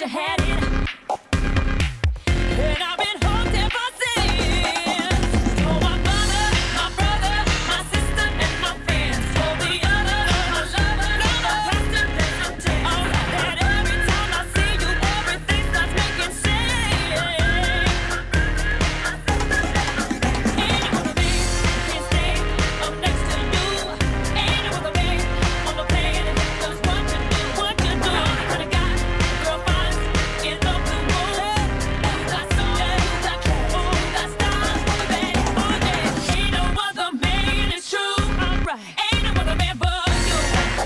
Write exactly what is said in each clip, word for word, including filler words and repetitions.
you had it. And I've been hooked ever since. You're my mother, my brother, my sister, and my friends. You're the other, my lover, lover, pastor, president. Oh, and every time I see you, everything starts making sense. Ain't it with me? Can't stay up next to you. Ain't it with me? On the planet, 'cause what you do, what you do, to the guy, girl finds in love with you. You got soul, you got class, you got style, baby, oh yeah. Ain't no other man, it's true. Alright, ain't no other man but you.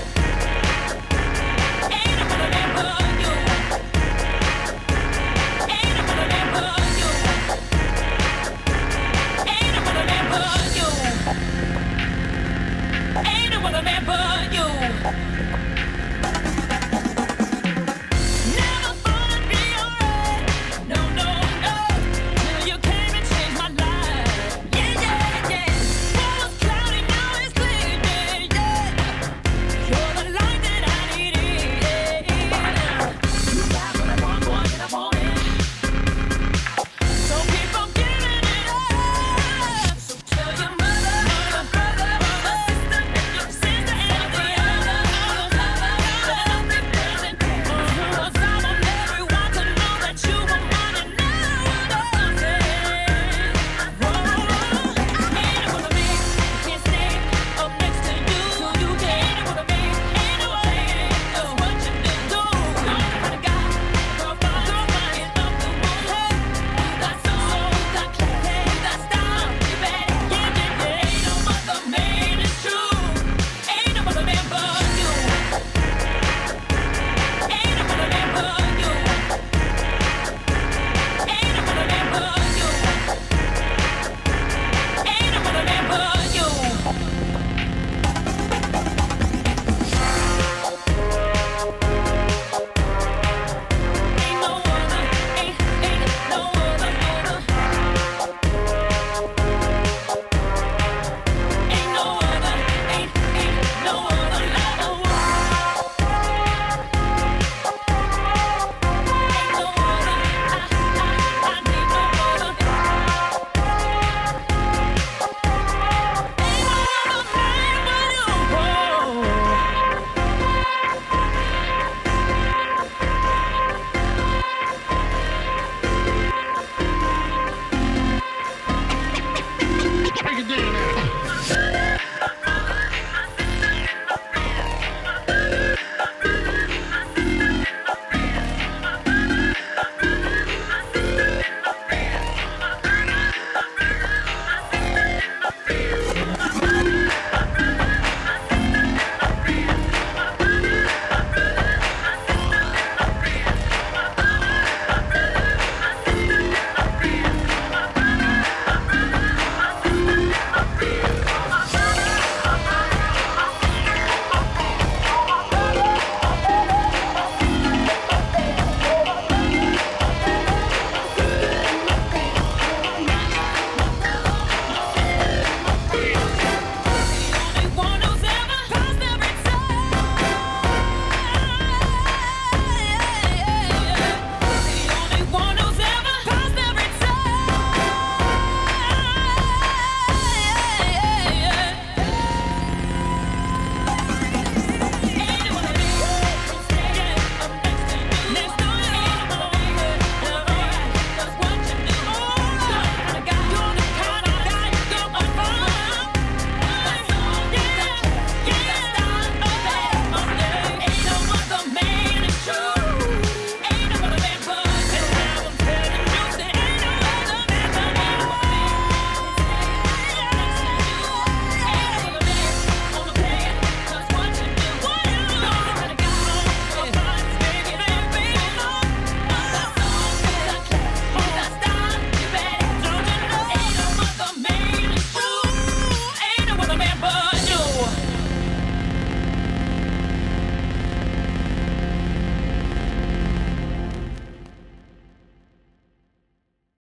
Ain't no other man but you. Ain't no other man but you. Ain't no other man but you. Ain't no other man but you. Never thought I'd be alright. No, no, no. Till you came and changed my life. Yeah, yeah, yeah. Was cloudy, now it's clear. Yeah, yeah. You're the light that I needed. You got what I want, want that I wanted. So keep on giving it up. So tell your mother, your brother, your sister, and your sister, and the other, that nothing doesn't care. 'Cause I want everyone to know that you are mine and no one else's. Whoa, ain't it with me? Can't stay up next to you. You ain't it with me? Ain't no way. 'Cause what you do, do. You're the guy, girl, fine, girl, fine, in love with you. You got soul, you got class, you got style, you bad, yeah, yeah, yeah. Ain't no other man, it's true. Ain't no other man but you. Ain't no other man but you. Ain't no other man but you. Ain't no other man but you. Ain't no other, ain't, ain't no other, other. Ain't no other, ain't, ain't no other lover. Ain't no other, I, I, I need no other. Ain't no other man but you. Break it down now.